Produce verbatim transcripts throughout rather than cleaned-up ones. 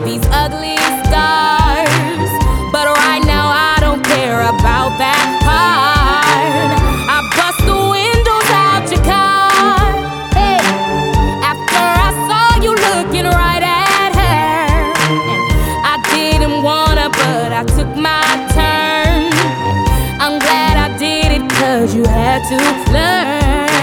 these ugly scars. But right now I don't care about that part. I bust the windows out your car, hey, after I saw you looking right at her. I didn't wanna, but I took my turn. I'm glad I did it, cause you had to learn.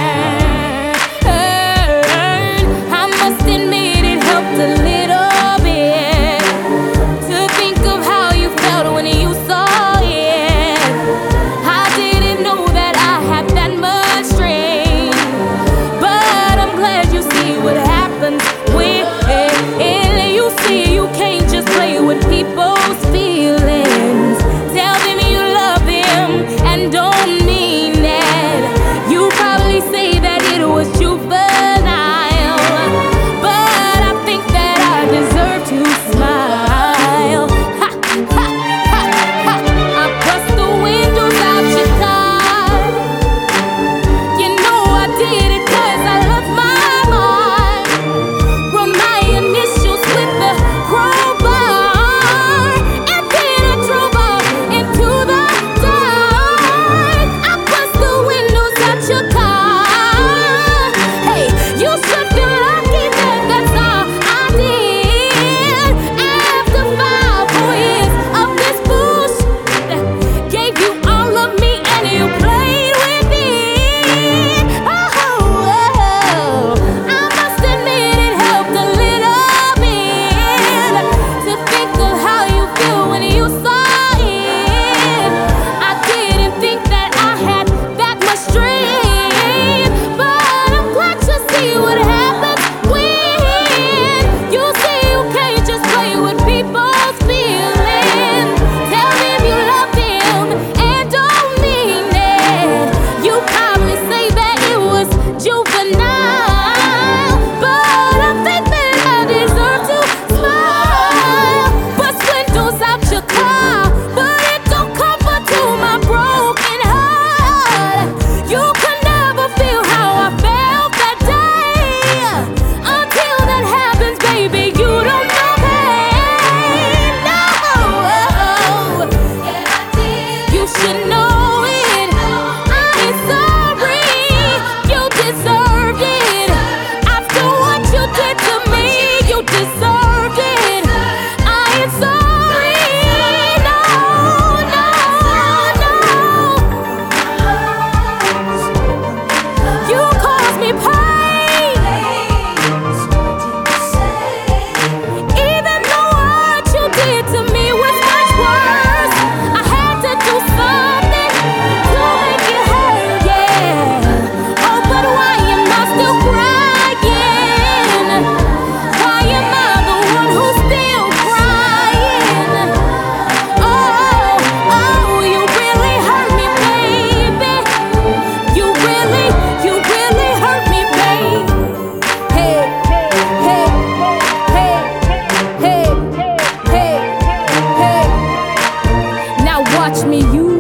I must admit it helped a little bit to think of how you felt when you saw it. I didn't know that I had that much strength, but I'm glad you see what happens when you see you can't just play with people's feelings. Tell them you love them and don't mean that. You probably say that it was juvenile, but I think that I deserve to smile. Ha, ha, ha, ha. I bust the windows out your car. You know I did it cause I love my mind. Wrote my initials with the crowbar, and then I drove off into the dark. I bust the windows out your car. Hey, you should feel lucky that that's all I did. After five whole years of this bullshit, gave you all of me and you played with it. Oh, oh, I must admit it helped a little bit to think of how you feel when you saw it. I didn't think that I had that much strength, but I'm glad to see what happens when you see you can't just play with people's feelings. Tell them you love them and don't mean it. You probably say that it was juvenile, but I think that I deserve to smile. Bust windows out your car, but it don't comfort to my broken heart. You could never feel how I felt that day. Until that happens, baby, you don't know pain. No, you should know it. I ain't sorry, you deserved it. After what you did to me, you deserved it. I ain't sorry, no, no, no. You caused me pain, even the what you did to me was much worse. I had to do something to make it hurt, yeah. Oh, but why am I still crying? Why am I the one who's still crying? Oh, oh, you really hurt me, baby. You really, you really hurt me, baby. Hey, hey, hey, hey, hey, hey. Now watch me use